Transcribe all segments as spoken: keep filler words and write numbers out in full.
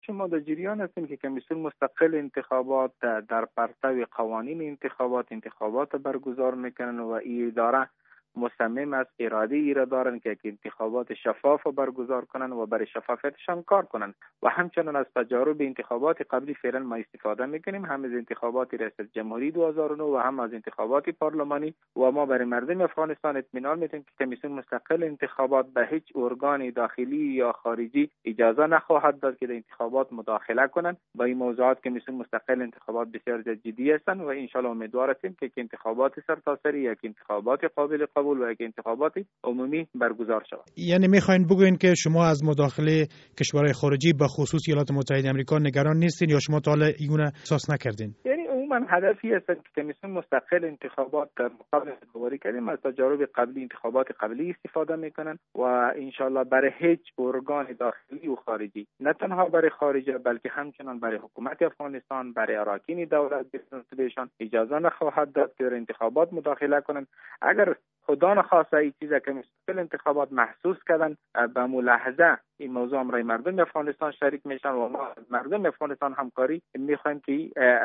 شما در جریان هستیم که کمیسیون مستقل انتخابات در پرتو قوانین انتخابات انتخابات برگزار میکنن و این اداره مصمم است، اراده ای را دارن که انتخابات شفاف برگزار کنن و برای شفافیتشان کار کنن و همچنین از تجارب انتخابات قبلی فعلا ما استفاده میکنیم، هم از انتخابات ریاست جمهوری دو هزار و نه و هم از انتخابات پارلمانی و ما برای مردم افغانستان اطمینان میدیم که کمیسیون مستقل انتخابات به هیچ ارگان داخلی یا خارجی اجازه نخواهد داد که در انتخابات مداخله کنند. با این موضوعات کمیسیون مستقل انتخابات بسیار جدی هستند و ان شاء الله امیدوار هستیم که انتخابات سرتاسری یک انتخابات قابل قبول و یک انتخابات عمومی برگزار شود. یعنی میخواین بگوین که شما از مداخله کشورهای خارجی به خصوص ایالات متحده آمریکا نگران نیستین یا شما تا حالا اینو احساس نکردین؟ یعنی عموما هدفی است که کمیسیون مستقل انتخابات در مقابل گواهی کردیم از تجارب قبلی انتخابات قبلی استفاده میکنن و ان شاء الله برای هیچ ارگان داخلی و خارجی، نه تنها برای خارجه بلکه همچنان برای حکومت افغانستان، برای اراکین دولت بهشان اجازه نخواهد داد که در انتخابات مداخله کنند. اگر خدا نخواسته این چیزا که مستقل انتخابات محسوس کردن به ملاحظه این موضوع امرای مردم افغانستان شریک میشن و ما مردم افغانستان همکاری میخوایم که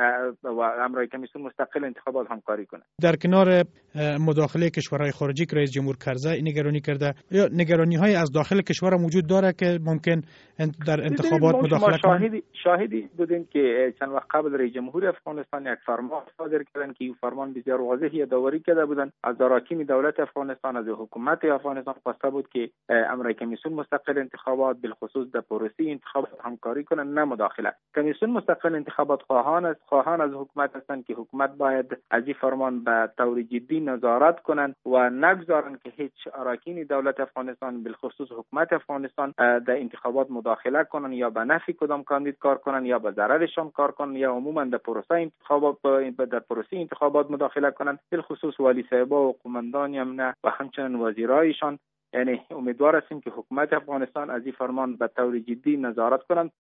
و امرای کمیسیون مستقل انتخابات همکاری کنه. در کنار مداخله کشورهای خارجی که رئیس جمهور کرزی نگرانی کرده، یا نگرانی های از داخل کشور موجود داره که ممکن در انتخابات مداخله کنند؟ شاهدی شاهدی بودیم که چند وقت قبل رئیس جمهور افغانستان یک فرمان صادر کردن که این فرمان بسیار واضح یادآوری کرده بودن از اراکین دولت افغانستان، از حکومت افغانستان خواسته بود که امرای کمیسیون مستقل انتخابات بالخصوص در پروسه انتخابات همکاری کنند، نه مداخله. کمیسیون مستقل انتخابات خواهان است خواهان از حکومت هستند که حکومت باید از این فرمان به طور جدی نظارت کنند و نگذارند که هیچ اراکین دولت افغانستان بالخصوص حکومت افغانستان در انتخابات مداخله کنند یا به نفع کدام کاندید کار کنند یا به ضررشان کار کنند یا عموما در پروسه انتخابات در پروسه انتخابات مداخله کنند، بالخصوص والی صاحبا و قماندان امنیت و همچنین وزیرایشان. یعنی امیدوار هستیم که حکومت افغانستان از این فرمان به طور جدی نظارت کنند.